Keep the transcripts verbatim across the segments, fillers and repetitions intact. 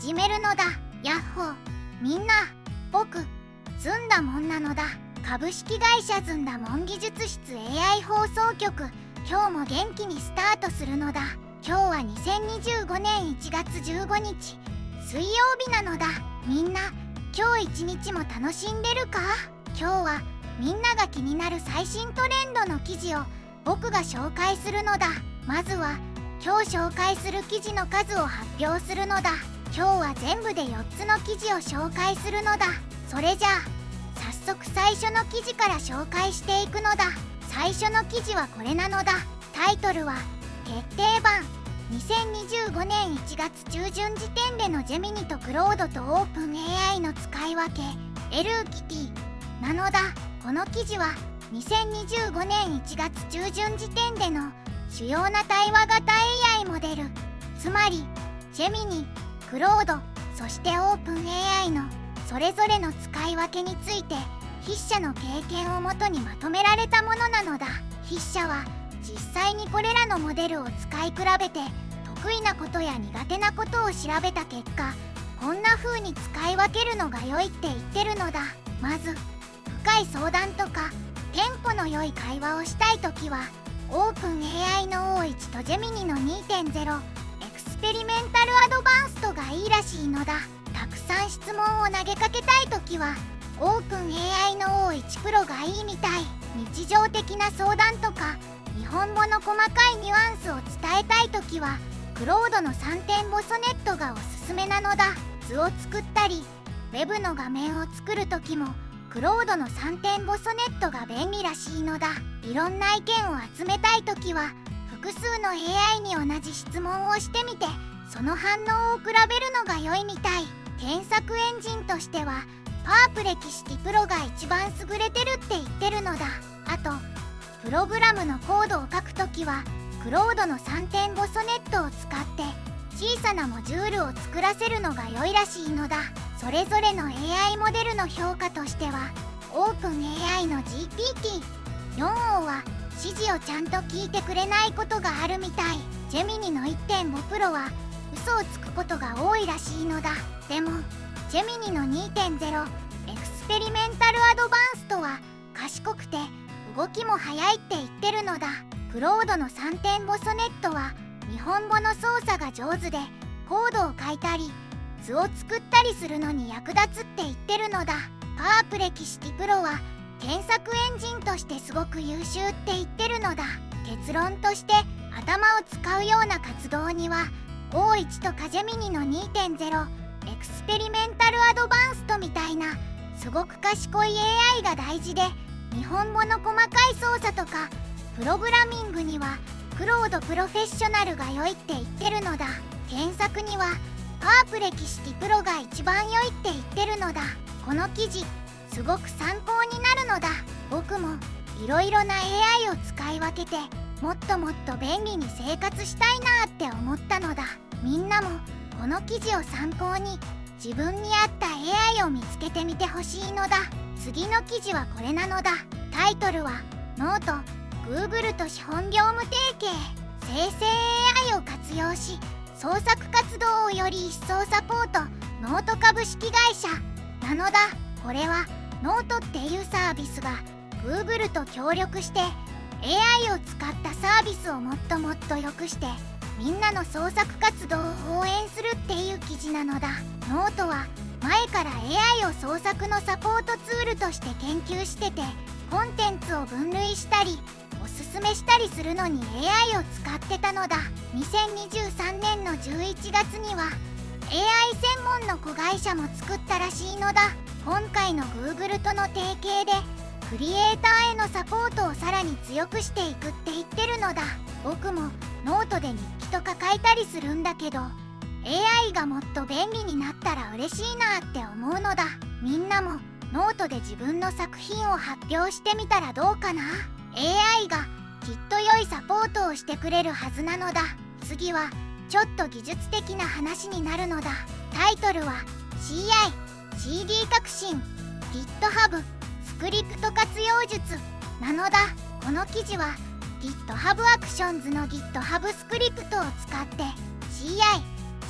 始めるのだ。やっほー。みんな、僕ずんだもんなのだ。株式会社ずんだもん技術室 エーアイ 放送局、今日も元気にスタートするのだ。今日はにせんにじゅうごねんいちがつじゅうごにち水曜日なのだ。みんな今日一日も楽しんでるか？今日はみんなが気になる最新トレンドの記事を僕が紹介するのだ。まずは今日紹介する記事の数を発表するのだ。今日は全部でよっつの記事を紹介するのだ。それじゃあ早速最初の記事から紹介していくのだ。最初の記事はこれなのだ。タイトルは決定版。にせんにじゅうごねんいちがつちゅうじゅん時点でのジェミニとクロードとオープン エーアイ の使い分け エルーキティなのだ。この記事はにせんにじゅうごねんいちがつちゅうじゅん時点での主要な対話型 エーアイ モデル、つまりジェミニ、クロード、そしてオープン エーアイ のそれぞれの使い分けについて筆者の経験をもとにまとめられたものなのだ。筆者は実際にこれらのモデルを使い比べて得意なことや苦手なことを調べた結果、こんな風に使い分けるのが良いって言ってるのだ。まず深い相談とかテンポの良い会話をしたいときはオープン エーアイ の オーワン とジェミニの にてんゼロ エクスペリメンタルアドバンストがいいらしいのだ。たくさん質問を投げかけたいときはオープン エーアイ の オーワン プロがいいみたい。日常的な相談とか日本語の細かいニュアンスを伝えたいときはクロードのさんてんボソネットがおすすめなのだ。図を作ったりウェブの画面を作るときもクロードのさんてんボソネットが便利らしいのだ。いろんな意見を集めたいときは複数の エーアイ に同じ質問をしてみてその反応を比べるのが良いみたい。検索エンジンとしてはパープレキシティプロが一番優れてるって言ってるのだ。あとプログラムのコードを書くときはクロードのさんてんボソネットを使って小さなモジュールを作らせるのが良いらしいのだ。それぞれの エーアイ モデルの評価としてはオープン エーアイ の ジーピーティーよん 王は指示をちゃんと聞いてくれないことがあるみたい。ジェミニの いってんご プロは嘘をつくことが多いらしいのだ。でもジェミニの にてんゼロ エクスペリメンタルアドバンストは賢くて動きも速いって言ってるのだ。クロードのさんてんボソネットは日本語の操作が上手でコードを書いたり図を作ったりするのに役立つって言ってるのだ。パープレキシティプロは検索エンジンとしてすごく優秀って言ってるのだ。結論として頭を使うような活動には オーワン とかジェミニの にてんゼロ エクスペリメンタルアドバンストみたいなすごく賢い エーアイ が大事で、日本語の細かい操作とかプログラミングにはクロードプロフェッショナルが良いって言ってるのだ。検索にはパープレキシティプロが一番良いって言ってるのだ。この記事すごく参考になるのだ。僕もいろいろな エーアイ を使い分けてもっともっと便利に生活したいなって思ったのだ。みんなもこの記事を参考に自分に合った エーアイ を見つけてみてほしいのだ。次の記事はこれなのだ。タイトルはノート Google と資本業務提携、生成 エーアイ を活用し創作活動をより一層サポート、ノート株式会社なのだ。これはノートっていうサービスが Google と協力して エーアイ を使ったサービスをもっともっと良くしてみんなの創作活動を応援するっていう記事なのだ。ノートは前から エーアイ を創作のサポートツールとして研究してて、コンテンツを分類したりおすすめしたりするのに エーアイ を使ってたのだ。にせんにじゅうさんねんのじゅういちがつには エーアイ 専門の子会社も作ったらしいのだ。今回の Google との提携でクリエイターへのサポートをさらに強くしていくって言ってるのだ。僕もノートで日記とか書いたりするんだけど エーアイ がもっと便利になったら嬉しいなって思うのだ。みんなもノートで自分の作品を発表してみたらどうかな。 エーアイ がきっと良いサポートをしてくれるはずなのだ。次はちょっと技術的な話になるのだ。タイトルは シーアイ、シーディー 革新 GitHub スクリプト活用術なのだ。この記事は GitHub Actions の GitHub スクリプトを使って シーアイ、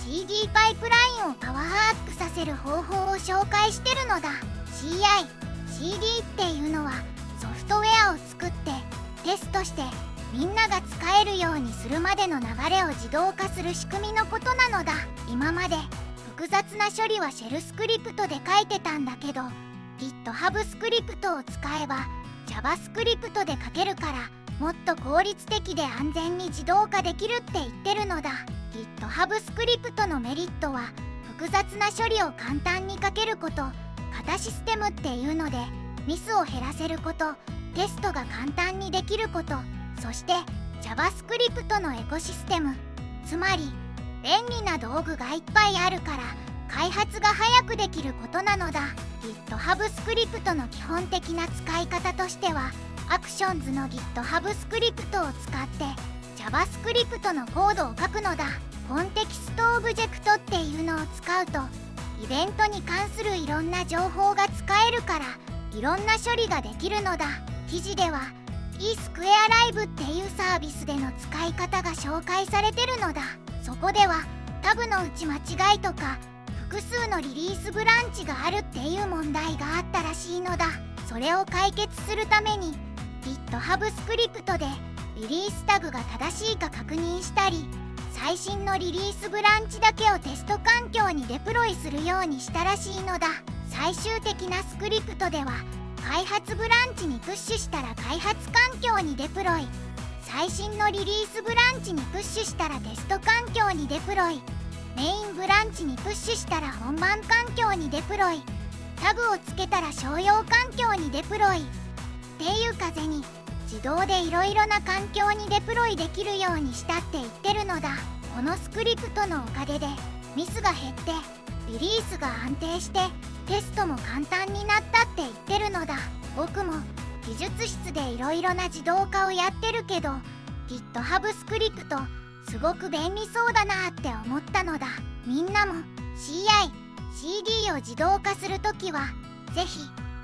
シーディー パイプラインをパワーアップさせる方法を紹介してるのだ。 シーアイ、シーディー っていうのはソフトウェアを作ってテストしてみんなが使えるようにするまでの流れを自動化する仕組みのことなのだ。今まで複雑な処理はシェルスクリプトで書いてたんだけど GitHub スクリプトを使えば JavaScript で書けるからもっと効率的で安全に自動化できるって言ってるのだ。 GitHub スクリプトのメリットは複雑な処理を簡単に書けること、型システムっていうのでミスを減らせること、テストが簡単にできること、そして JavaScript のエコシステム、つまり便利な道具がいっぱいあるから開発が早くできることなのだ。 GitHub スクリプトの基本的な使い方としては Actions の GitHub スクリプトを使って JavaScript のコードを書くのだ。コンテキストオブジェクトっていうのを使うとイベントに関するいろんな情報が使えるからいろんな処理ができるのだ。記事では eSquareLive っていうサービスでの使い方が紹介されてるのだ。そこではタブのうち間違いとか複数のリリースブランチがあるっていう問題があったらしいのだ。それを解決するために GitHub スクリプトでリリースタグが正しいか確認したり最新のリリースブランチだけをテスト環境にデプロイするようにしたらしいのだ。最終的なスクリプトでは開発ブランチにプッシュしたら開発環境にデプロイ、最新のリリースブランチにプッシュしたらテスト環境にデプロイ、メインブランチにプッシュしたら本番環境にデプロイ、タグをつけたら商用環境にデプロイっていう風に自動でいろいろな環境にデプロイできるようにしたって言ってるのだ。このスクリプトのおかげでミスが減ってリリースが安定してテストも簡単になったって言ってるのだ。僕も技術室でいろいろな自動化をやってるけど GitHub スクリプトすごく便利そうだなって思ったのだ。みんなも シーアイ、シーディー を自動化するときはぜひ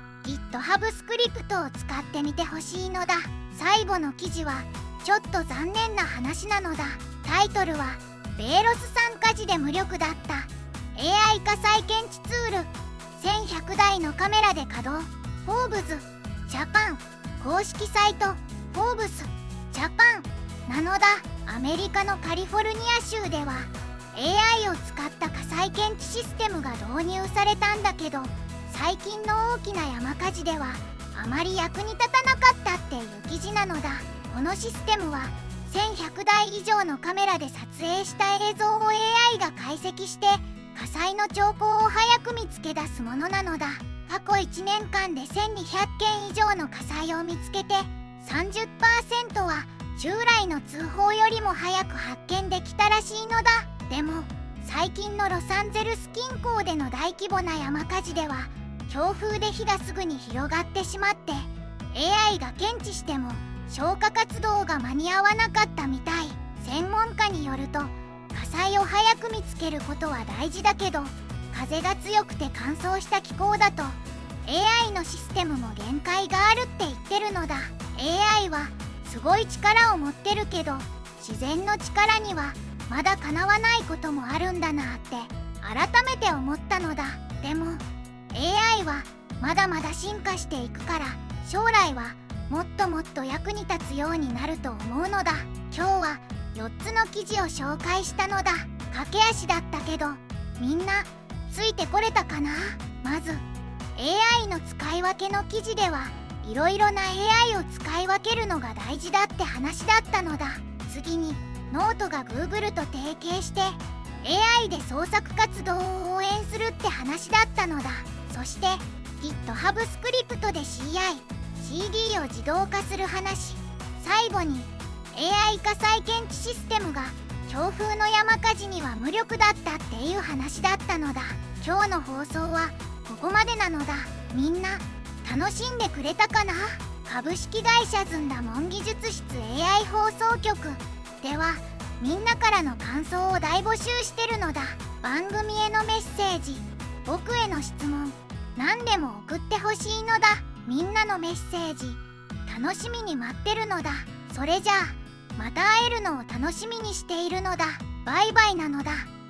GitHub スクリプトを使ってみてほしいのだ。最後の記事はちょっと残念な話なのだ。タイトルはベーロス山火事で無力だった エーアイ 化再検知ツールせんひゃくだいのカメラで稼働。フォーブズジャパン公式サイトフォーブスジャパンなのだ。アメリカのカリフォルニア州では エーアイ を使った火災検知システムが導入されたんだけど最近の大きな山火事ではあまり役に立たなかったっていう記事なのだ。このシステムはせんひゃくだい以上のカメラで撮影した映像を エーアイ が解析して火災の兆候を早く見つけ出すものなのだ。過去いちねんかんでせんにひゃっけん以上の火災を見つけて さんじゅっパーセント は従来の通報よりも早く発見できたらしいのだ。でも最近のロサンゼルス近郊での大規模な山火事では強風で火がすぐに広がってしまって エーアイ が検知しても消火活動が間に合わなかったみたい。専門家によると火災を早く見つけることは大事だけど風が強くて乾燥した気候だと エーアイ のシステムも限界があるって言ってるのだ。 エーアイ はすごい力を持ってるけど自然の力にはまだかなわないこともあるんだなって改めて思ったのだ。でも エーアイ はまだまだ進化していくから将来はもっともっと役に立つようになると思うのだ。今日はよっつの記事を紹介したのだ。駆け足だったけどみんなついてこれたかな。まず エーアイ の使い分けの記事ではいろいろな エーアイ を使い分けるのが大事だって話だったのだ。次にノートが Google と提携して エーアイ で創作活動を応援するって話だったのだ。そして GitHub スクリプトで シーアイ、シーディー を自動化する話。最後に エーアイ 化再検知システムが強風の山火事には無力だったっていう話だったのだ。今日の放送はここまでなのだ。みんな楽しんでくれたかな。株式会社ずんだもん技術室 エーアイ 放送局ではみんなからの感想を大募集してるのだ。番組へのメッセージ、僕への質問、何でも送ってほしいのだ。みんなのメッセージ楽しみに待ってるのだ。それじゃあまた会えるのを楽しみにしているのだ。バイバイなのだ。